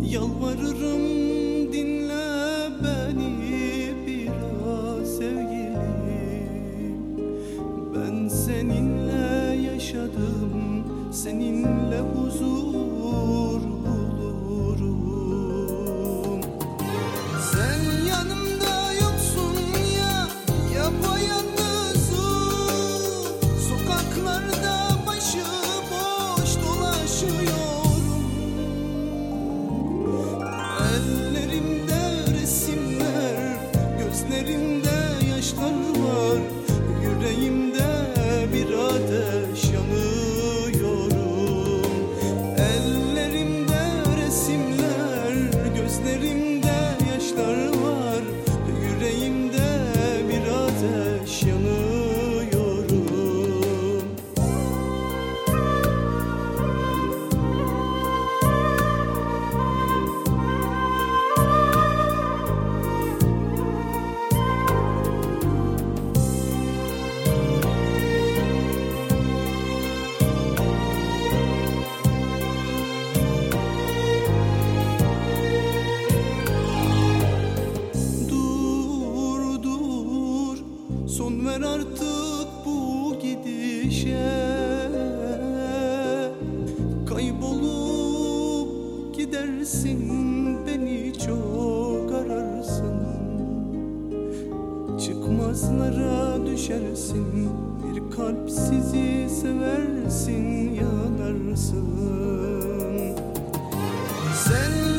Yalvarırım dinle beni biraz sevgilim. Ben seninle yaşadım, seninle huzur bulurum. Sen yanımda yoksun ya, yapayalnızım. Sokaklarda başıboş dolaşıyorum. Ellerimde resimler, gözlerimde yaşlar var. Yüreğimde bir ateş yanıyorum. Ellerimde resimler, gözlerimde yaşlar var. Yüreğimde bir ateş yanıyorum. Son ver artık bu gidişe. Kaybolup gidersin, beni çok ararsın. Çıkmazlara düşersin, bir kalp sizi seversin, yanarsın. Sen